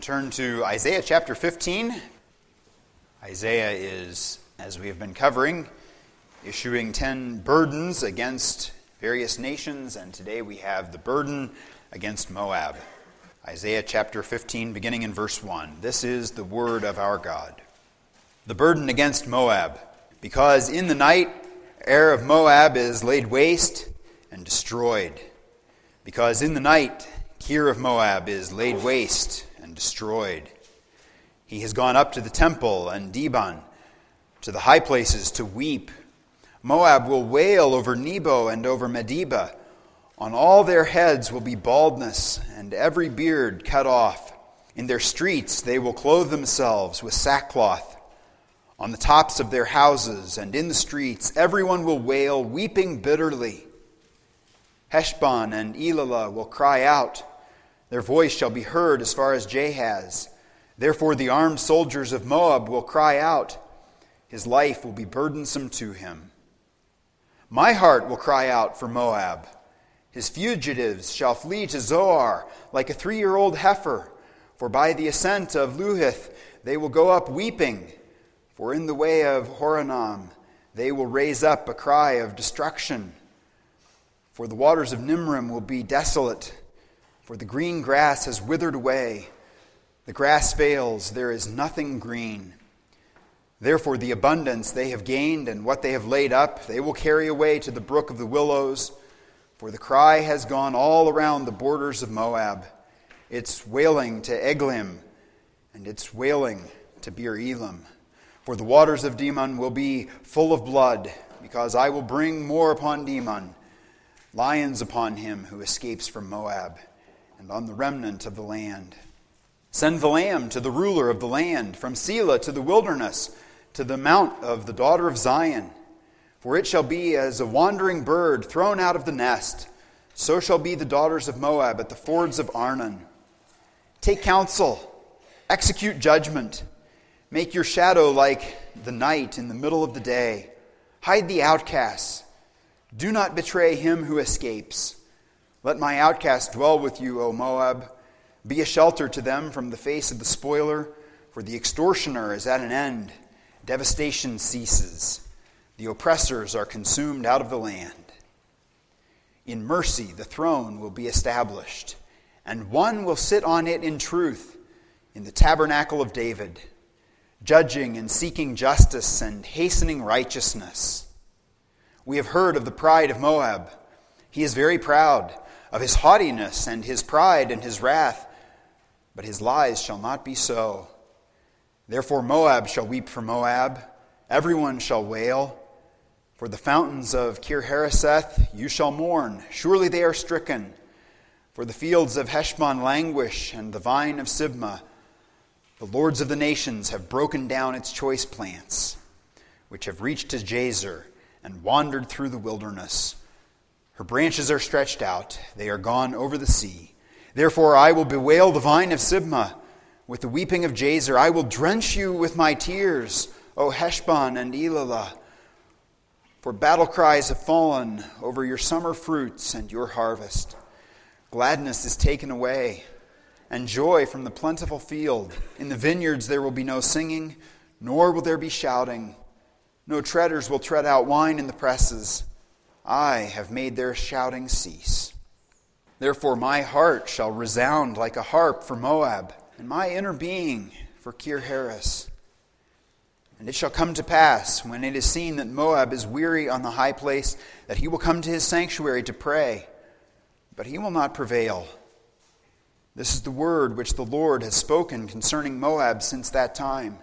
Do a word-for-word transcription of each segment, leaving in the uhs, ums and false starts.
Turn to Isaiah chapter fifteen. Isaiah is, as we have been covering, issuing ten burdens against various nations, and today we have the burden against Moab. Isaiah chapter fifteen, beginning in verse one. This is the word of our God. The burden against Moab. Because in the night, Ar of Moab is laid waste and destroyed. Because in the night, Kir of Moab is laid waste and destroyed. He has gone up to the temple and Dibon, to the high places to weep. Moab will wail over Nebo and over Medeba. On all their heads will be baldness, and every beard cut off. In their streets they will clothe themselves with sackcloth. On the tops of their houses and in the streets everyone will wail, weeping bitterly. Heshbon and Elilah will cry out. Their voice shall be heard as far as Jahaz. Therefore the armed soldiers of Moab will cry out. His life will be burdensome to him. My heart will cry out for Moab. His fugitives shall flee to Zoar like a three-year-old heifer. For by the ascent of Luhith they will go up weeping. For in the way of Horonaim they will raise up a cry of destruction. For the waters of Nimrim will be desolate. For the green grass has withered away. The grass fails, there is nothing green. Therefore the abundance they have gained and what they have laid up, they will carry away to the brook of the willows. For the cry has gone all around the borders of Moab. Its wailing to Eglim, and its wailing to Beer Elam. For the waters of Dimon will be full of blood, because I will bring more upon Dimon, lions upon him who escapes from Moab, and on the remnant of the land. Send the lamb to the ruler of the land, from Selah to the wilderness, to the mount of the daughter of Zion. For it shall be as a wandering bird thrown out of the nest, so shall be the daughters of Moab at the fords of Arnon. Take counsel, execute judgment, make your shadow like the night in the middle of the day. Hide the outcasts, do not betray him who escapes. Let my outcast dwell with you, O Moab. Be a shelter to them from the face of the spoiler, for the extortioner is at an end. Devastation ceases. The oppressors are consumed out of the land. In mercy the throne will be established, and one will sit on it in truth, in the tabernacle of David, judging and seeking justice and hastening righteousness. We have heard of the pride of Moab. He is very proud, of his haughtiness and his pride and his wrath. But his lies shall not be so. Therefore Moab shall weep for Moab, everyone shall wail. For the fountains of Kir-Hareseth you shall mourn, surely they are stricken. For the fields of Heshbon languish, and the vine of Sibmah. The lords of the nations have broken down its choice plants, which have reached to Jazer and wandered through the wilderness. Her branches are stretched out, they are gone over the sea. Therefore I will bewail the vine of Sibmah. With the weeping of Jazer I will drench you with my tears, O Heshbon and Elilah. For battle cries have fallen over your summer fruits and your harvest. Gladness is taken away, and joy from the plentiful field. In the vineyards there will be no singing, nor will there be shouting. No treaders will tread out wine in the presses. I have made their shouting cease. Therefore my heart shall resound like a harp for Moab, and my inner being for Kir-Hares. And it shall come to pass, when it is seen that Moab is weary on the high place, that he will come to his sanctuary to pray, but he will not prevail. This is the word which the Lord has spoken concerning Moab since that time.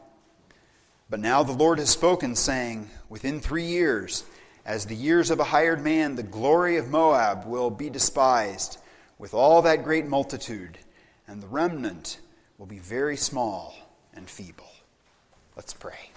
But now the Lord has spoken, saying, within three years, as the years of a hired man, the glory of Moab will be despised with all that great multitude, and the remnant will be very small and feeble. Let's pray.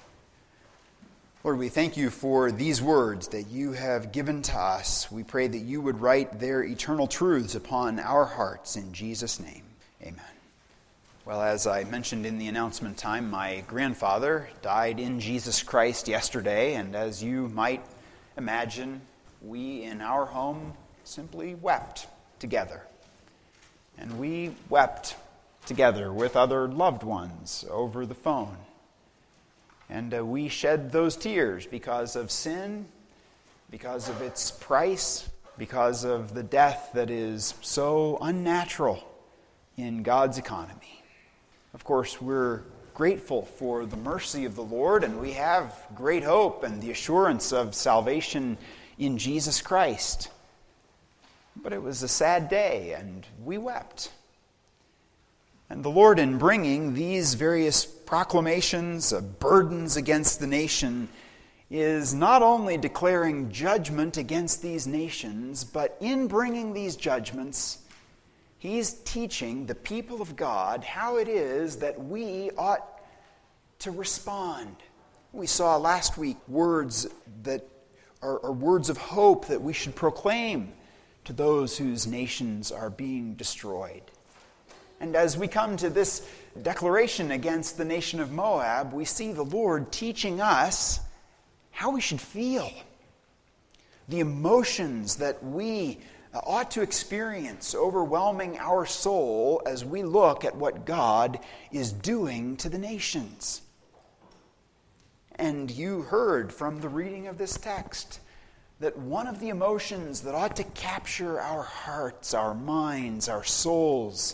Lord, we thank you for these words that you have given to us. We pray that you would write their eternal truths upon our hearts. In Jesus' name, amen. Well, as I mentioned in the announcement time, my grandfather died in Jesus Christ yesterday, and as you might imagine, we in our home simply wept together. And we wept together with other loved ones over the phone. And uh, we shed those tears because of sin, because of its price, because of the death that is so unnatural in God's economy. Of course, we're grateful for the mercy of the Lord, and we have great hope and the assurance of salvation in Jesus Christ. But it was a sad day, and we wept. And the Lord, in bringing these various proclamations of burdens against the nation, is not only declaring judgment against these nations, but in bringing these judgments, He's teaching the people of God how it is that we ought to respond. We saw last week words that are, are words of hope that we should proclaim to those whose nations are being destroyed. And as we come to this declaration against the nation of Moab, we see the Lord teaching us how we should feel. The emotions that we ought to experience overwhelming our soul as we look at what God is doing to the nations. And you heard from the reading of this text that one of the emotions that ought to capture our hearts, our minds, our souls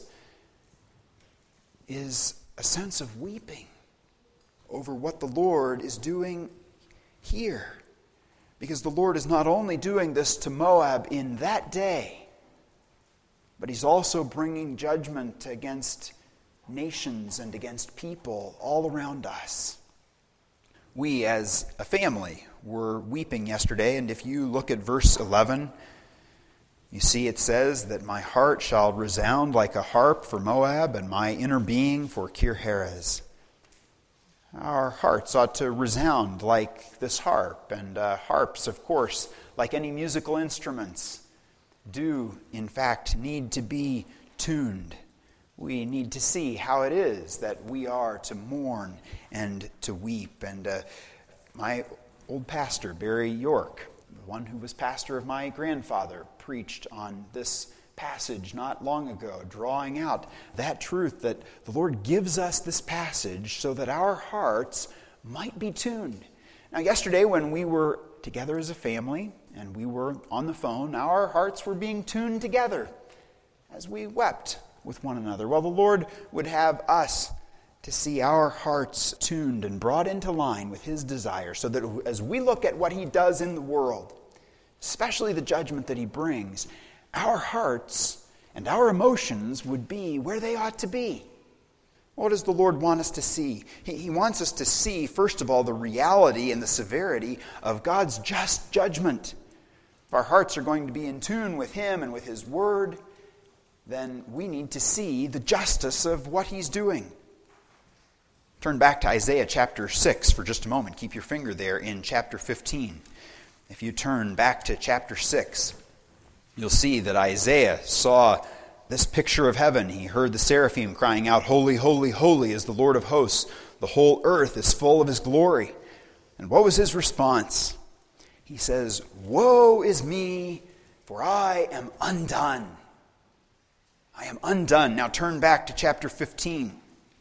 is a sense of weeping over what the Lord is doing here. Because the Lord is not only doing this to Moab in that day, but He's also bringing judgment against nations and against people all around us. We as a family were weeping yesterday, and if you look at verse eleven, you see it says that my heart shall resound like a harp for Moab, and my inner being for Kir-Heres. Our hearts ought to resound like this harp, and uh, harps, of course, like any musical instruments, do in fact need to be tuned. We need to see how it is that we are to mourn and to weep. And uh, my old pastor, Barry York, the one who was pastor of my grandfather, preached on this passage not long ago, drawing out that truth that the Lord gives us this passage so that our hearts might be tuned. Now, yesterday when we were together as a family and we were on the phone, our hearts were being tuned together as we wept with one another. Well, the Lord would have us to see our hearts tuned and brought into line with His desire, so that as we look at what He does in the world, especially the judgment that He brings, our hearts and our emotions would be where they ought to be. What does the Lord want us to see? He, he wants us to see, first of all, the reality and the severity of God's just judgment. If our hearts are going to be in tune with Him and with His Word, then we need to see the justice of what He's doing. Turn back to Isaiah chapter six for just a moment. Keep your finger there in chapter fifteen. If you turn back to chapter six, you'll see that Isaiah saw this picture of heaven. He heard the seraphim crying out, "Holy, holy, holy is the Lord of hosts. The whole earth is full of His glory." And what was his response? He says, "Woe is me, for I am undone. I am undone." Now turn back to chapter fifteen.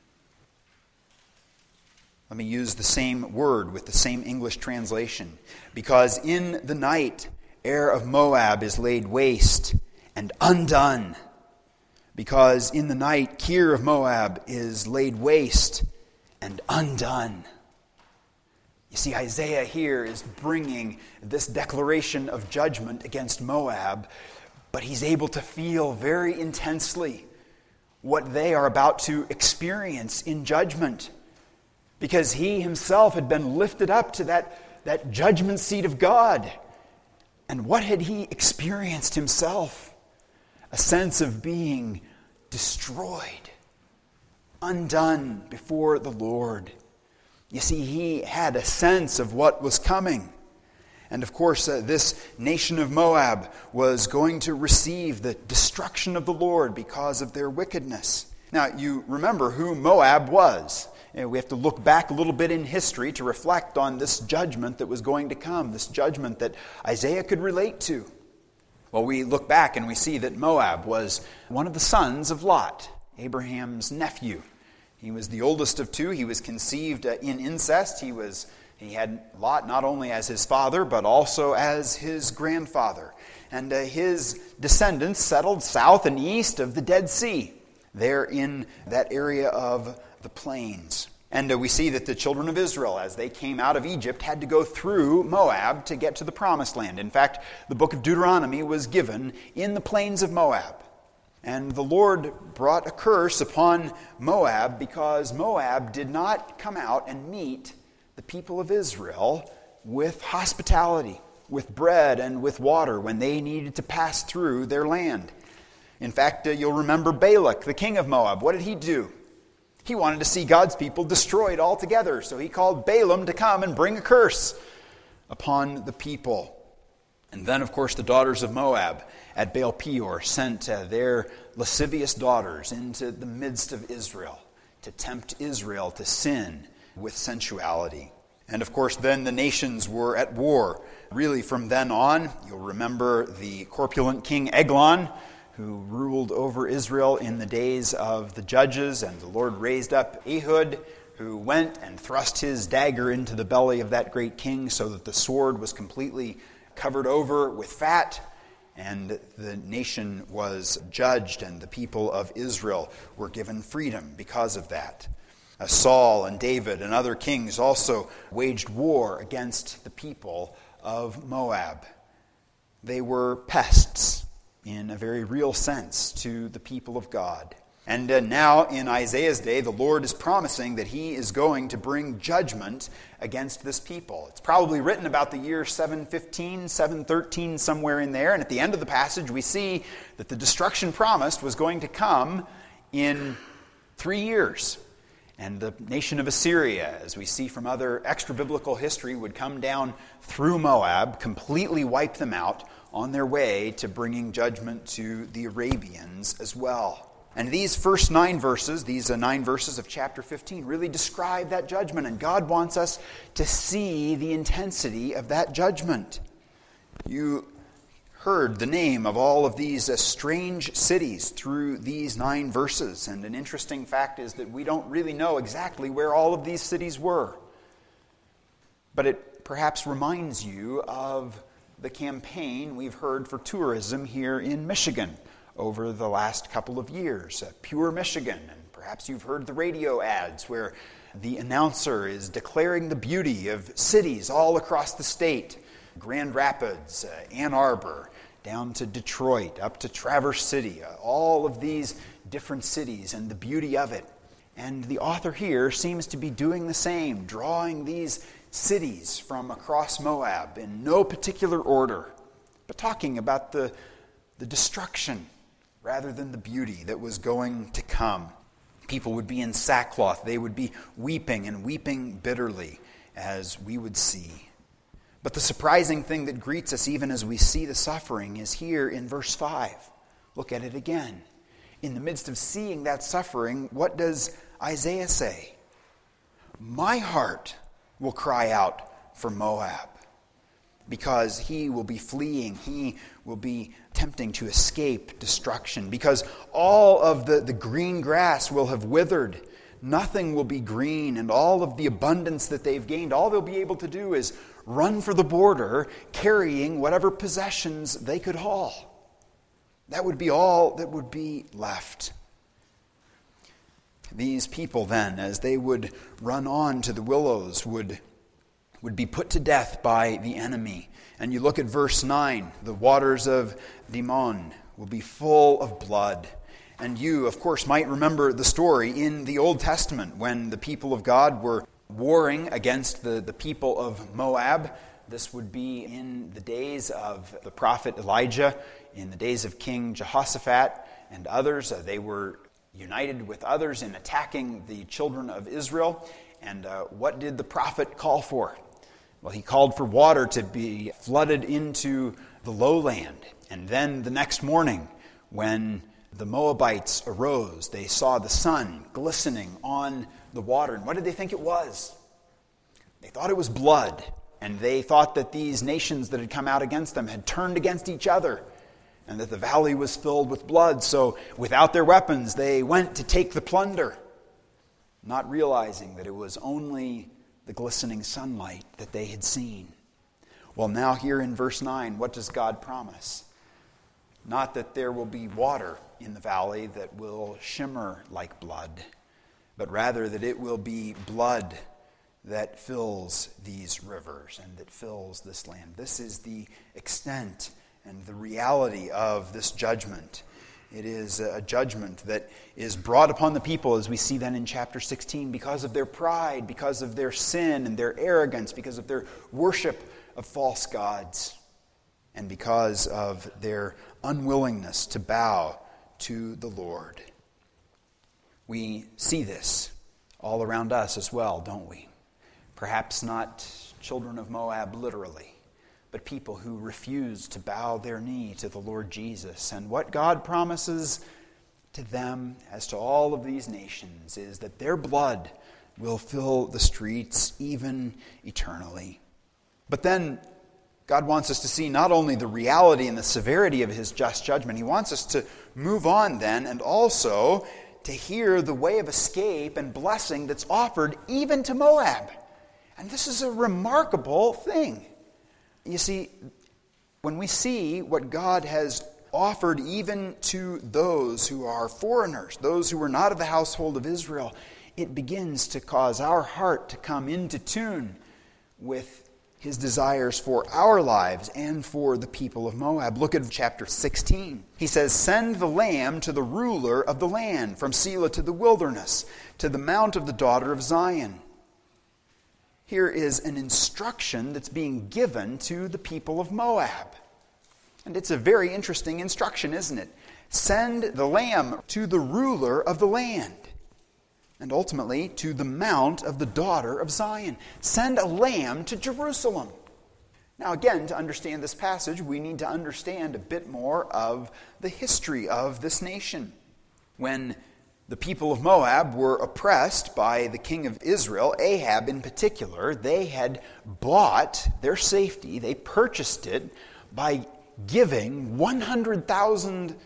Let me use the same word with the same English translation. "Because in the night Ar of Moab is laid waste and undone. Because in the night Kir of Moab is laid waste and undone." You see, Isaiah here is bringing this declaration of judgment against Moab, but he's able to feel very intensely what they are about to experience in judgment, because he himself had been lifted up to that, that judgment seat of God. And what had he experienced himself? A sense of being destroyed, undone before the Lord. You see, he had a sense of what was coming. And of course, uh, this nation of Moab was going to receive the destruction of the Lord because of their wickedness. Now, you remember who Moab was. We have to look back a little bit in history to reflect on this judgment that was going to come, this judgment that Isaiah could relate to. Well, we look back and we see that Moab was one of the sons of Lot. Abraham's nephew. He was the oldest of two. He was conceived uh, in incest. He was he had Lot not only as his father, but also as his grandfather. And uh, his descendants settled south and east of the Dead Sea, there in that area of the plains. And uh, we see that the children of Israel, as they came out of Egypt, had to go through Moab to get to the Promised Land. In fact, the book of Deuteronomy was given in the plains of Moab. And the Lord brought a curse upon Moab because Moab did not come out and meet the people of Israel with hospitality, with bread and with water when they needed to pass through their land. In fact, uh, you'll remember Balak, the king of Moab. What did he do? He wanted to see God's people destroyed altogether. So he called Balaam to come and bring a curse upon the people. And then, of course, the daughters of Moab at Baal Peor sent uh, their lascivious daughters into the midst of Israel to tempt Israel to sin with sensuality. And, of course, then the nations were at war. Really, from then on, you'll remember the corpulent king Eglon, who ruled over Israel in the days of the judges, and the Lord raised up Ehud, who went and thrust his dagger into the belly of that great king so that the sword was completely covered over with fat, and the nation was judged, and the people of Israel were given freedom because of that. Uh, Saul and David and other kings also waged war against the people of Moab. They were pests in a very real sense to the people of God. And uh, now in Isaiah's day, the Lord is promising that he is going to bring judgment against this people. It's probably written about the year seven fifteen, seven thirteen, somewhere in there. And at the end of the passage, we see that the destruction promised was going to come in three years. And the nation of Assyria, as we see from other extra-biblical history, would come down through Moab, completely wipe them out on their way to bringing judgment to the Arabians as well. And these first nine verses, these uh, nine verses of chapter fifteen, really describe that judgment. And God wants us to see the intensity of that judgment. You heard the name of all of these uh, strange cities through these nine verses. And an interesting fact is that we don't really know exactly where all of these cities were. But it perhaps reminds you of the campaign we've heard for tourism here in Michigan over the last couple of years, uh, Pure Michigan. And perhaps you've heard the radio ads where the announcer is declaring the beauty of cities all across the state. Grand Rapids, uh, Ann Arbor, down to Detroit, up to Traverse City, uh, all of these different cities and the beauty of it. And the author here seems to be doing the same, drawing these cities from across Moab in no particular order, but talking about the, the destruction rather than the beauty that was going to come. People would be in sackcloth. They would be weeping and weeping bitterly, as we would see. But the surprising thing that greets us even as we see the suffering is here in verse five. Look at it again. In the midst of seeing that suffering, what does Isaiah say? My heart will cry out for Moab, because he will be fleeing, he will be attempting to escape destruction, because all of the, the green grass will have withered. Nothing will be green, and all of the abundance that they've gained, all they'll be able to do is run for the border, carrying whatever possessions they could haul. That would be all that would be left. These people then, as they would run on to the willows, would, would be put to death by the enemy. And you look at verse nine, the waters of Dimon will be full of blood. And you, of course, might remember the story in the Old Testament when the people of God were warring against the, the people of Moab. This would be in the days of the prophet Elijah, in the days of King Jehoshaphat and others. Uh, they were united with others in attacking the children of Israel. And uh, what did the prophet call for? Well, he called for water to be flooded into the lowland. And then the next morning, when the Moabites arose, they saw the sun glistening on the water. And what did they think it was? They thought it was blood. And they thought that these nations that had come out against them had turned against each other. and that the valley was filled with blood. So without their weapons, they went to take the plunder, not realizing that it was only the glistening sunlight that they had seen. Well, now here in verse nine, what does God promise? Not that there will be water in the valley that will shimmer like blood, but rather that it will be blood that fills these rivers and that fills this land. This is the extent and the reality of this judgment. It is a judgment that is brought upon the people, as we see then in chapter sixteen, because of their pride, because of their sin and their arrogance, because of their worship of false gods, and because of their unwillingness to bow to the Lord. We see this all around us as well, don't we? Perhaps not children of Moab literally, but people who refuse to bow their knee to the Lord Jesus. And what God promises to them, as to all of these nations, is that their blood will fill the streets even eternally. But then God wants us to see not only the reality and the severity of his just judgment, he wants us to move on then and also to hear the way of escape and blessing that's offered even to Moab. And this is a remarkable thing. You see, when we see what God has offered even to those who are foreigners, those who are not of the household of Israel, it begins to cause our heart to come into tune with his desires for our lives and for the people of Moab. Look at chapter sixteen. He says, "Send the lamb to the ruler of the land, from Selah to the wilderness, to the mount of the daughter of Zion." Here is an instruction that's being given to the people of Moab. And it's a very interesting instruction, isn't it? Send the lamb to the ruler of the land, and ultimately to the mount of the daughter of Zion. Send a lamb to Jerusalem. Now again, to understand this passage, we need to understand a bit more of the history of this nation. When the people of Moab were oppressed by the king of Israel, Ahab in particular, they had bought their safety, they purchased it by giving one hundred thousand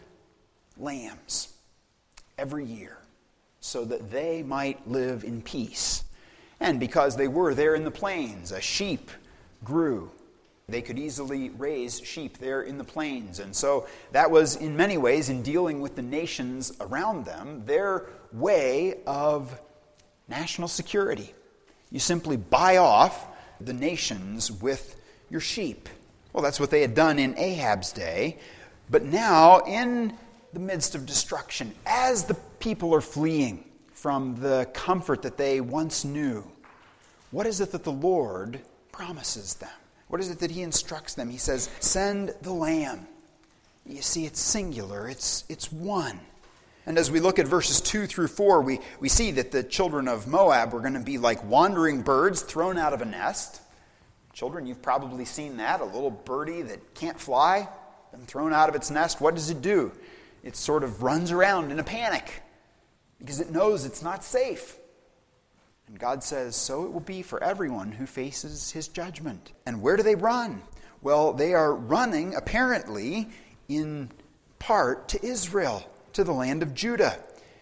lambs every year so that they might live in peace. And because they were there in the plains, a sheep grew. They could easily raise sheep there in the plains. And so that was, in many ways, in dealing with the nations around them, their way of national security. You simply buy off the nations with your sheep. Well, that's what they had done in Ahab's day. But now, in the midst of destruction, as the people are fleeing from the comfort that they once knew, what is it that the Lord promises them? What is it that he instructs them? He says, send the lamb. You see, it's singular. It's, it's one. And as we look at verses two through four, we, we see that the children of Moab were going to be like wandering birds thrown out of a nest. Children, you've probably seen that. A little birdie that can't fly, been thrown out of its nest. What does it do? It sort of runs around in a panic because it knows it's not safe. And God says, so it will be for everyone who faces his judgment. And where do they run? Well, they are running, apparently, in part to Israel, to the land of Judah.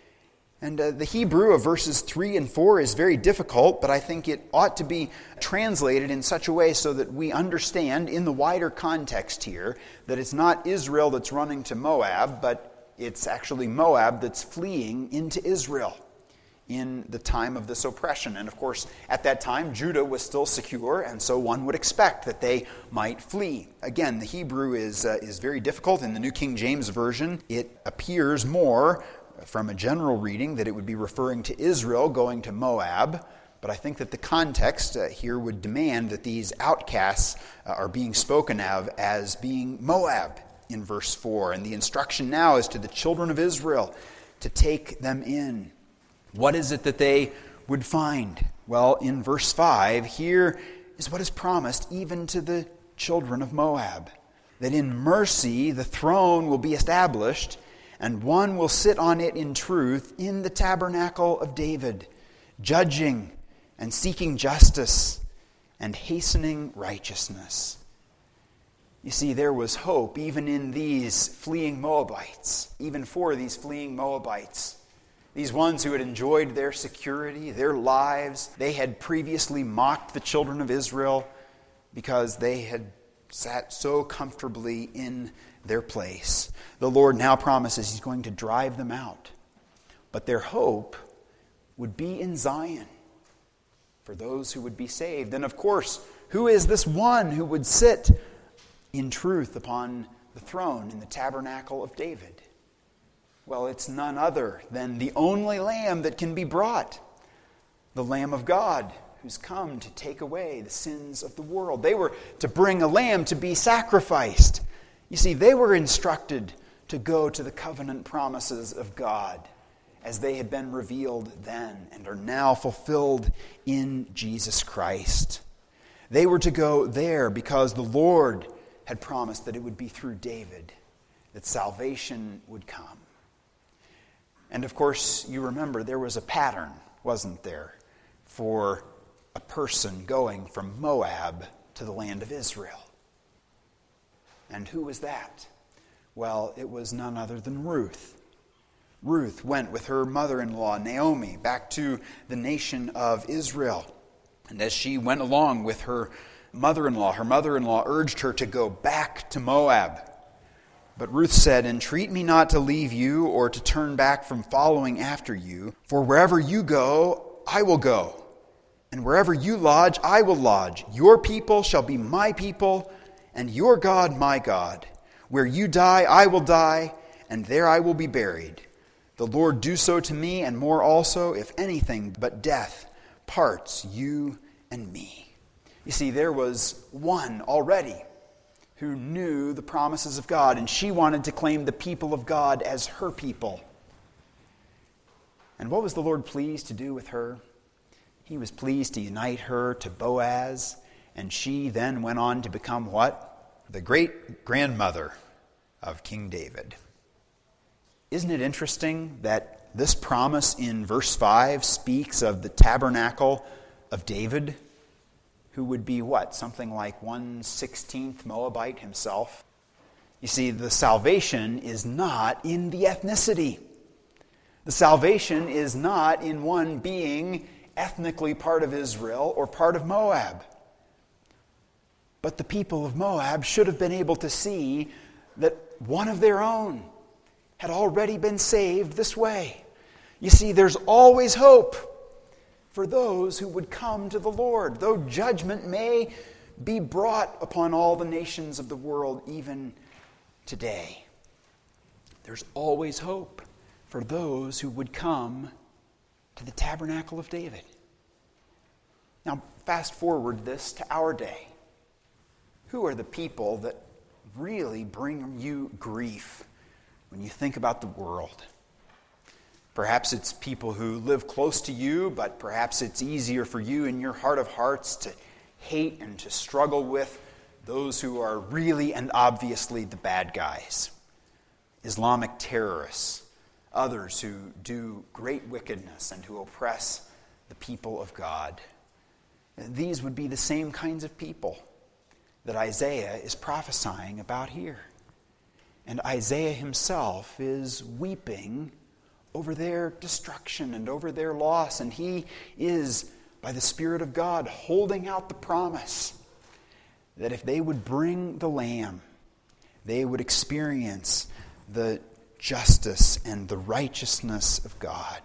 And uh, the Hebrew of verses three and four is very difficult, but I think it ought to be translated in such a way so that we understand in the wider context here that it's not Israel that's running to Moab, but it's actually Moab that's fleeing into Israel in the time of this oppression. And of course, at that time, Judah was still secure, and so one would expect that they might flee. Again, the Hebrew is uh, is very difficult. In the New King James Version, it appears more from a general reading that it would be referring to Israel going to Moab, but I think that the context uh, here would demand that these outcasts uh, are being spoken of as being Moab in verse four. And the instruction now is to the children of Israel to take them in. What is it that they would find? Well, in verse five, here is what is promised even to the children of Moab. That in mercy the throne will be established, and one will sit on it in truth in the tabernacle of David, judging and seeking justice and hastening righteousness. You see, there was hope even in these fleeing Moabites, even for these fleeing Moabites. These ones who had enjoyed their security, their lives. They had previously mocked the children of Israel because they had sat so comfortably in their place. The Lord now promises He's going to drive them out. But their hope would be in Zion for those who would be saved. And of course, who is this one who would sit in truth upon the throne in the tabernacle of David? Well, it's none other than the only Lamb that can be brought, the Lamb of God, who's come to take away the sins of the world. They were to bring a lamb to be sacrificed. You see, they were instructed to go to the covenant promises of God as they had been revealed then and are now fulfilled in Jesus Christ. They were to go there because the Lord had promised that it would be through David that salvation would come. And of course, you remember there was a pattern, wasn't there, for a person going from Moab to the land of Israel. And who was that? Well, it was none other than Ruth. Ruth went with her mother-in-law, Naomi, back to the nation of Israel. And as she went along with her mother-in-law, her mother-in-law urged her to go back to Moab. But Ruth said, "Entreat me not to leave you or to turn back from following after you, for wherever you go, I will go. And wherever you lodge, I will lodge. Your people shall be my people, and your God my God. Where you die, I will die, and there I will be buried. The Lord do so to me, and more also, if anything but death parts you and me." You see, there was one already who knew the promises of God, and she wanted to claim the people of God as her people. And what was the Lord pleased to do with her? He was pleased to unite her to Boaz, and she then went on to become what? The great-grandmother of King David. Isn't it interesting that this promise in verse five speaks of the tabernacle of David, who would be what? Something like one sixteenth Moabite himself. You see, the salvation is not in the ethnicity. The salvation is not in one being ethnically part of Israel or part of Moab. But the people of Moab should have been able to see that one of their own had already been saved this way. You see, there's always hope for those who would come to the Lord, though judgment may be brought upon all the nations of the world even today. There's always hope for those who would come to the tabernacle of David. Now, fast forward this to our day. Who are the people that really bring you grief when you think about the world? Perhaps it's people who live close to you, but perhaps it's easier for you in your heart of hearts to hate and to struggle with those who are really and obviously the bad guys. Islamic terrorists, others who do great wickedness and who oppress the people of God. These would be the same kinds of people that Isaiah is prophesying about here. And Isaiah himself is weeping over their destruction and over their loss. And he is, by the Spirit of God, holding out the promise that if they would bring the Lamb, they would experience the justice and the righteousness of God.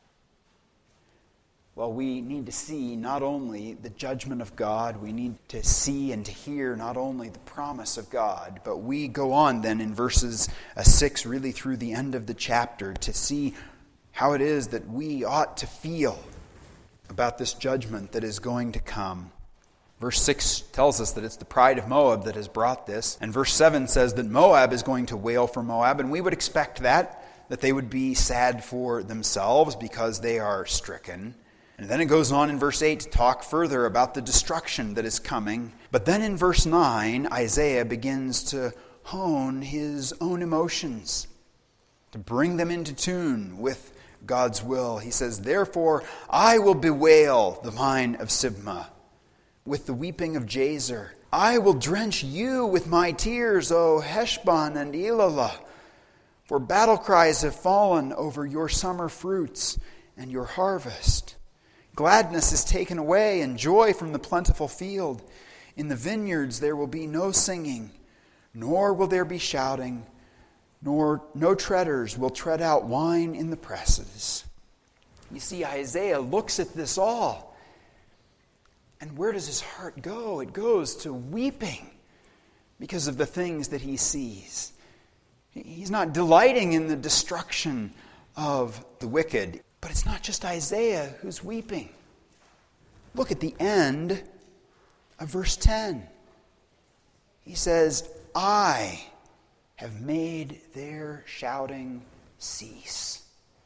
Well, we need to see not only the judgment of God, we need to see and to hear not only the promise of God, but we go on then in verses six, really through the end of the chapter, to see how it is that we ought to feel about this judgment that is going to come. Verse six tells us that it's the pride of Moab that has brought this. And verse seven says that Moab is going to wail for Moab. And we would expect that, that they would be sad for themselves because they are stricken. And then it goes on in verse eight to talk further about the destruction that is coming. But then in verse nine, Isaiah begins to hone his own emotions, to bring them into tune with God's will. He says, "Therefore I will bewail the vine of Sibmah. With the weeping of Jazer, I will drench you with my tears, O Heshbon and Elealeh, for battle cries have fallen over your summer fruits and your harvest. Gladness is taken away and joy from the plentiful field. In the vineyards there will be no singing, nor will there be shouting, nor no treaders will tread out wine in the presses. You see, Isaiah looks at this all, and where does his heart go? It goes to weeping because of the things that he sees. He's not delighting in the destruction of the wicked. But it's not just Isaiah who's weeping. Look at the end of verse ten. He says, I have made their shouting cease.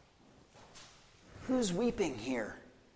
Who's weeping here?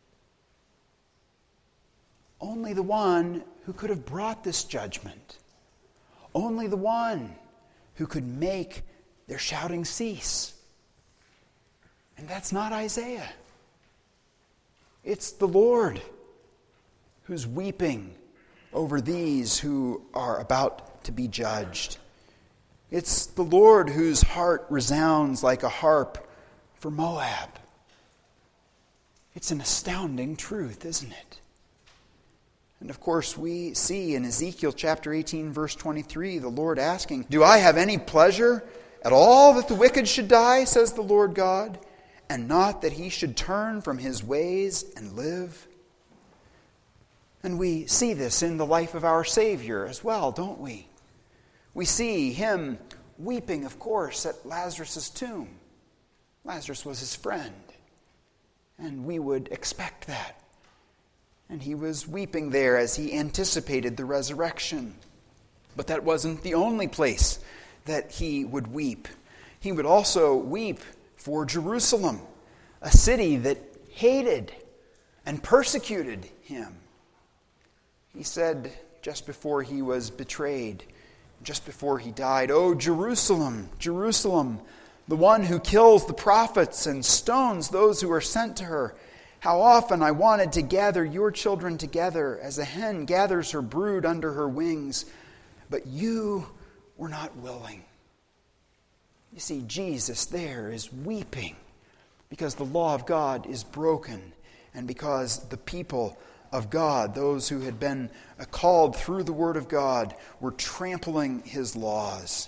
Only the one who could have brought this judgment. Only the one who could make their shouting cease. And that's not Isaiah. It's the Lord who's weeping over these who are about to be judged. It's the Lord whose heart resounds like a harp for Moab. It's an astounding truth, isn't it? And of course, we see in Ezekiel chapter eighteen, verse twenty-three, the Lord asking, do I have any pleasure at all that the wicked should die, says the Lord God, and not that he should turn from his ways and live? And we see this in the life of our Savior as well, don't we? We see him weeping, of course, at Lazarus' tomb. Lazarus was his friend, and we would expect that. And he was weeping there as he anticipated the resurrection. But that wasn't the only place that he would weep. He would also weep for Jerusalem, a city that hated and persecuted him. He said just before he was betrayed, just before he died, "O Jerusalem, Jerusalem, the one who kills the prophets and stones those who are sent to her. How often I wanted to gather your children together as a hen gathers her brood under her wings, but you were not willing." You see, Jesus there is weeping because the law of God is broken and because the people of God, those who had been called through the Word of God, were trampling his laws.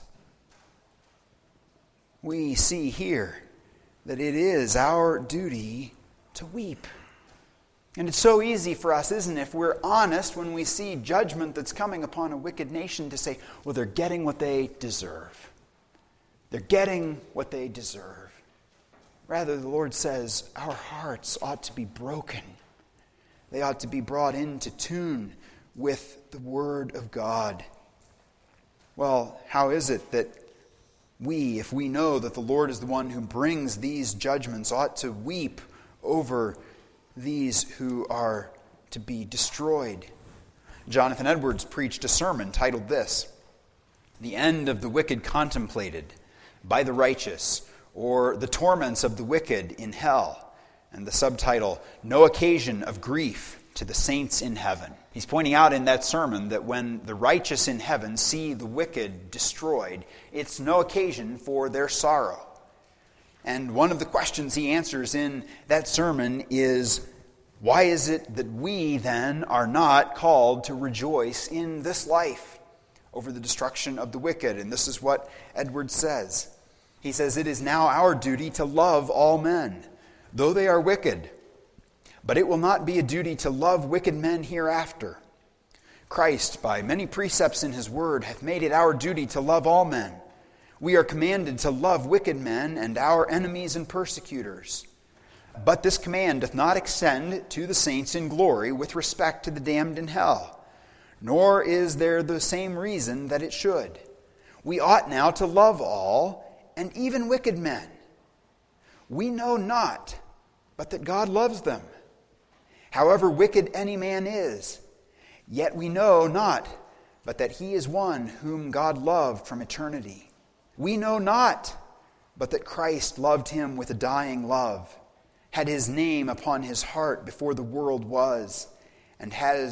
We see here that it is our duty to weep. And it's so easy for us, isn't it, if we're honest, when we see judgment that's coming upon a wicked nation, to say, well, they're getting what they deserve. They're getting what they deserve. Rather, the Lord says our hearts ought to be broken. They ought to be brought into tune with the Word of God. Well, how is it that we, if we know that the Lord is the one who brings these judgments, ought to weep over these who are to be destroyed? Jonathan Edwards preached a sermon titled this, "The End of the Wicked Contemplated by the Righteous, or The Torments of the Wicked in Hell," and the subtitle, "No Occasion of Grief to the Saints in Heaven." He's pointing out in that sermon that when the righteous in heaven see the wicked destroyed, it's no occasion for their sorrow. And one of the questions he answers in that sermon is, why is it that we then are not called to rejoice in this life over the destruction of the wicked? And this is what Edwards says. He says, "It is now our duty to love all men, though they are wicked. But it will not be a duty to love wicked men hereafter. Christ, by many precepts in his word, hath made it our duty to love all men. We are commanded to love wicked men and our enemies and persecutors. But this command doth not extend to the saints in glory with respect to the damned in hell, nor is there the same reason that it should. We ought now to love all, and even wicked men. We know not, but that God loves them. However wicked any man is, yet we know not, but that he is one whom God loved from eternity. We know not, but that Christ loved him with a dying love, had his name upon his heart before the world was, and had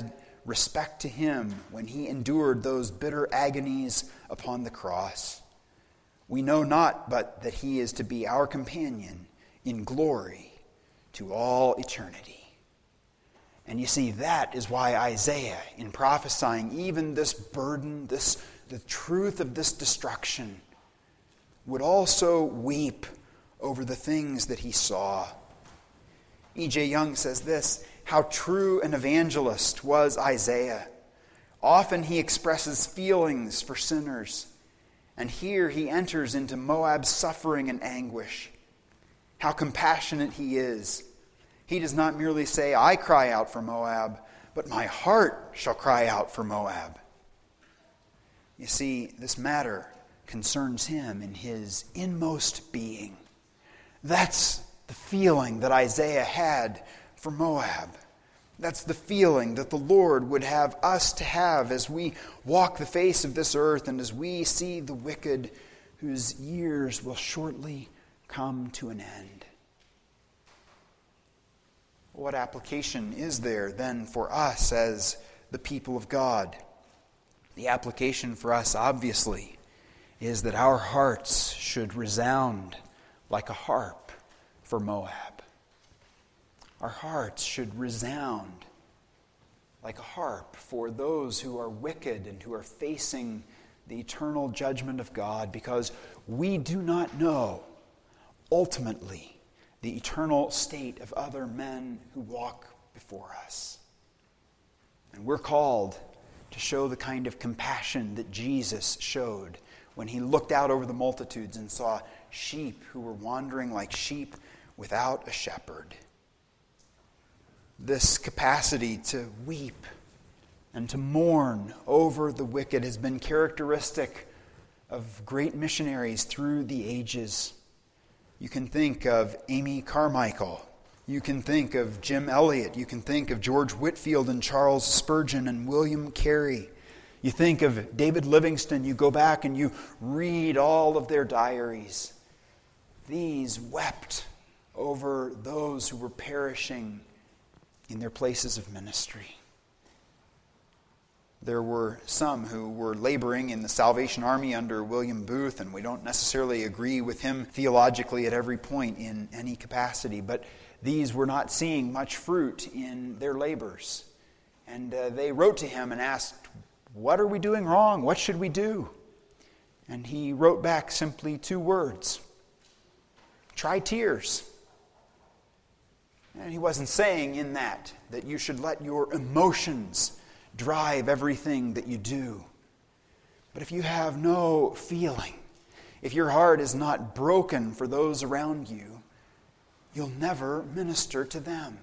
respect to him when he endured those bitter agonies upon the cross. We know not but that he is to be our companion in glory to all eternity. And you see, that is why Isaiah, in prophesying even this burden, this the truth of this destruction, would also weep over the things that he saw. E J Young says this: how true an evangelist was Isaiah. Often he expresses feelings for sinners, and here he enters into Moab's suffering and anguish. How compassionate he is. He does not merely say, I cry out for Moab, but my heart shall cry out for Moab. You see, this matter concerns him in his inmost being. That's the feeling that Isaiah had for Moab. That's the feeling that the Lord would have us to have as we walk the face of this earth and as we see the wicked whose years will shortly come to an end. What application is there then for us as the people of God? The application for us, obviously, is that our hearts should resound like a harp for Moab. Our hearts should resound like a harp for those who are wicked and who are facing the eternal judgment of God, because we do not know, ultimately, the eternal state of other men who walk before us. And we're called to show the kind of compassion that Jesus showed when he looked out over the multitudes and saw sheep who were wandering like sheep without a shepherd. This capacity to weep and to mourn over the wicked has been characteristic of great missionaries through the ages. You can think of Amy Carmichael. You can think of Jim Elliot. You can think of George Whitefield and Charles Spurgeon and William Carey. You think of David Livingstone. You go back and you read all of their diaries. These wept over those who were perishing in their places of ministry. There were some who were laboring in the Salvation Army under William Booth, and we don't necessarily agree with him theologically at every point in any capacity, but these were not seeing much fruit in their labors. And uh, they wrote to him and asked, what are we doing wrong? What should we do? And he wrote back simply two words: try tears. And he wasn't saying in that that you should let your emotions drive everything that you do. But if you have no feeling, if your heart is not broken for those around you, you'll never minister to them.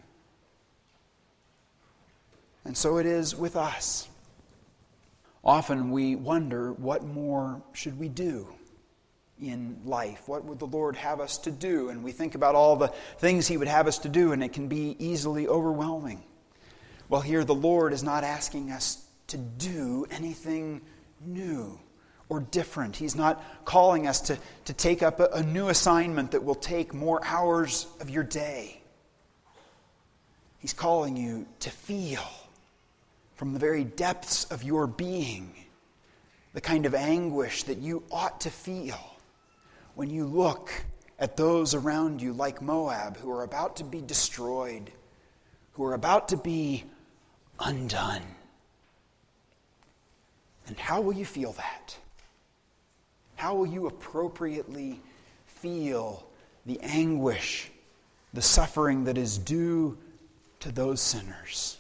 And so it is with us. Often we wonder, what more should we do in life? What would the Lord have us to do? And we think about all the things He would have us to do, and it can be easily overwhelming. Well, here the Lord is not asking us to do anything new or different. He's not calling us to, to take up a, a new assignment that will take more hours of your day. He's calling you to feel from the very depths of your being the kind of anguish that you ought to feel when you look at those around you like Moab, who are about to be destroyed, who are about to be undone. And how will you feel that? How will you appropriately feel the anguish, the suffering that is due to those sinners?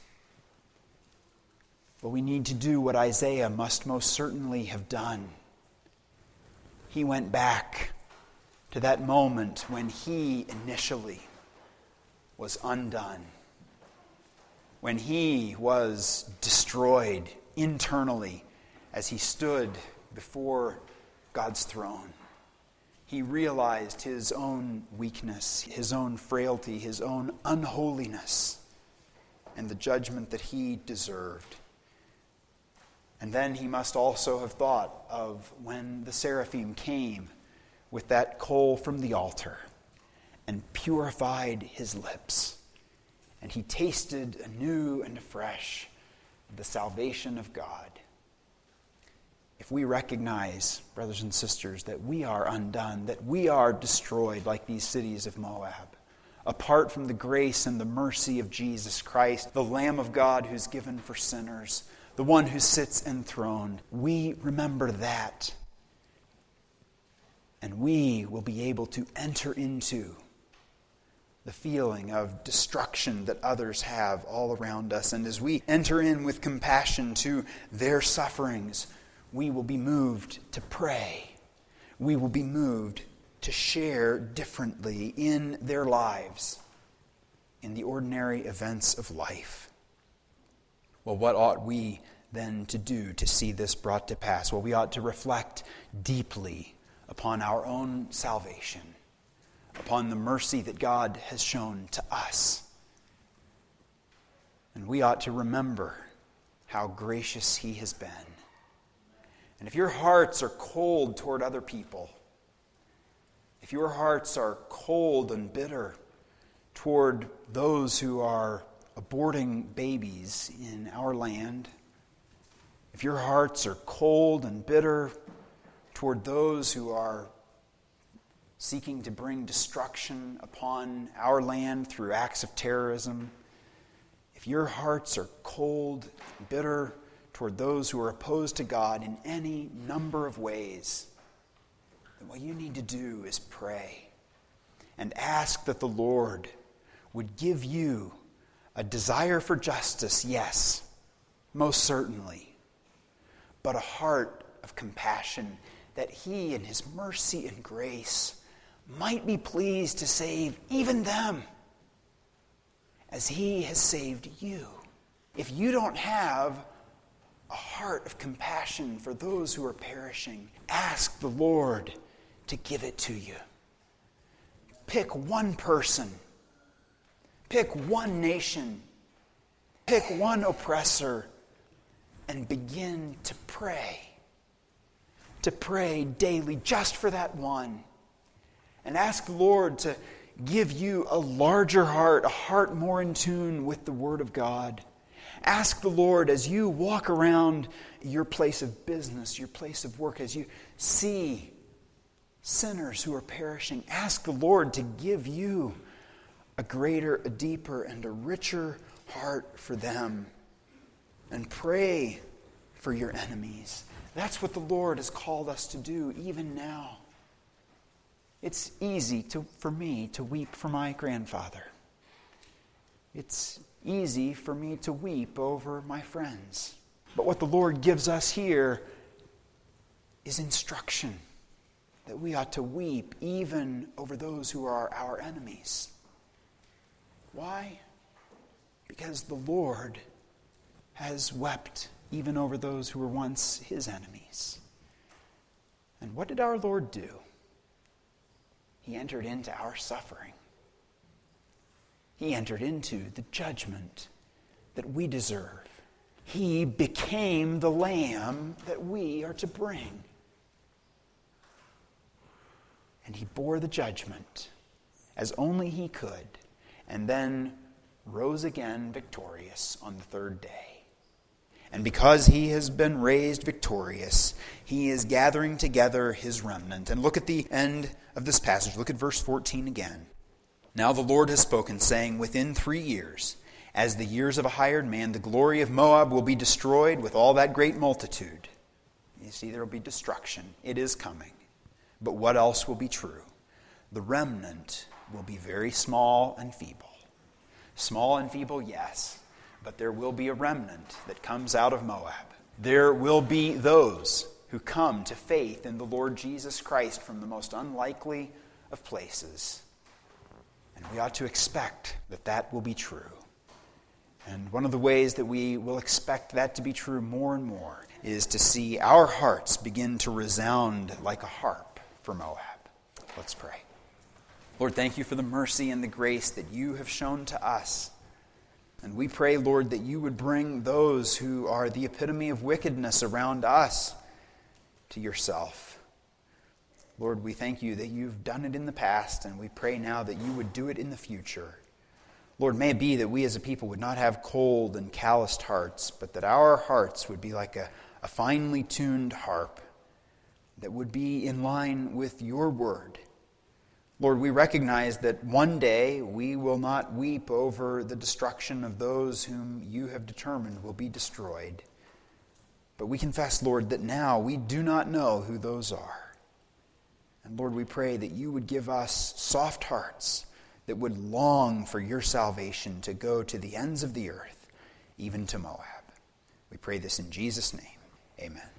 Well, we need to do what Isaiah must most certainly have done. He went back to that moment when he initially was undone, when he was destroyed internally as he stood before God's throne. He realized his own weakness, his own frailty, his own unholiness, and the judgment that he deserved. And then he must also have thought of when the seraphim came with that coal from the altar and purified his lips. And he tasted anew and afresh the salvation of God. If we recognize, brothers and sisters, that we are undone, that we are destroyed like these cities of Moab, apart from the grace and the mercy of Jesus Christ, the Lamb of God who's given for sinners, the one who sits enthroned, we remember that. And we will be able to enter into the feeling of destruction that others have all around us. And as we enter in with compassion to their sufferings, we will be moved to pray. We will be moved to share differently in their lives, in the ordinary events of life. Well, what ought we then to do to see this brought to pass? Well, we ought to reflect deeply upon our own salvation, upon the mercy that God has shown to us. And we ought to remember how gracious He has been. And if your hearts are cold toward other people, if your hearts are cold and bitter toward those who are aborting babies in our land, if your hearts are cold and bitter toward those who are seeking to bring destruction upon our land through acts of terrorism, if your hearts are cold and bitter toward those who are opposed to God in any number of ways, then what you need to do is pray and ask that the Lord would give you a desire for justice, yes, most certainly, but a heart of compassion, that He in His mercy and grace might be pleased to save even them as He has saved you. If you don't have a heart of compassion for those who are perishing, ask the Lord to give it to you. Pick one person. Pick one nation. Pick one oppressor and begin to pray. To pray daily just for that one. And ask the Lord to give you a larger heart, a heart more in tune with the Word of God. Ask the Lord as you walk around your place of business, your place of work, as you see sinners who are perishing, ask the Lord to give you a greater, a deeper, and a richer heart for them. And pray for your enemies. That's what the Lord has called us to do even now. It's easy to, for me to weep for my grandfather. It's easy for me to weep over my friends. But what the Lord gives us here is instruction, that we ought to weep even over those who are our enemies. Why? Because the Lord has wept even over those who were once His enemies. And what did our Lord do? He entered into our suffering. He entered into the judgment that we deserve. He became the lamb that we are to bring. And He bore the judgment as only He could, and then rose again victorious on the third day. And because He has been raised victorious, He is gathering together His remnant. And look at the end of this passage. Look at verse fourteen again. Now the Lord has spoken, saying, within three years, as the years of a hired man, the glory of Moab will be destroyed with all that great multitude. You see, there will be destruction. It is coming. But what else will be true? The remnant will be very small and feeble. Small and feeble, yes, but there will be a remnant that comes out of Moab. There will be those who come to faith in the Lord Jesus Christ from the most unlikely of places. And we ought to expect that that will be true. And one of the ways that we will expect that to be true more and more is to see our hearts begin to resound like a harp for Moab. Let's pray. Lord, thank You for the mercy and the grace that You have shown to us. And we pray, Lord, that You would bring those who are the epitome of wickedness around us to Yourself. Lord, we thank You that You've done it in the past, and we pray now that You would do it in the future. Lord, may it be that we as a people would not have cold and calloused hearts, but that our hearts would be like a, a finely tuned harp that would be in line with your word. Lord, we recognize that one day we will not weep over the destruction of those whom you have determined will be destroyed. But we confess, Lord, that now we do not know who those are. And Lord, we pray that you would give us soft hearts that would long for your salvation to go to the ends of the earth, even to Moab. We pray this in Jesus' name. Amen.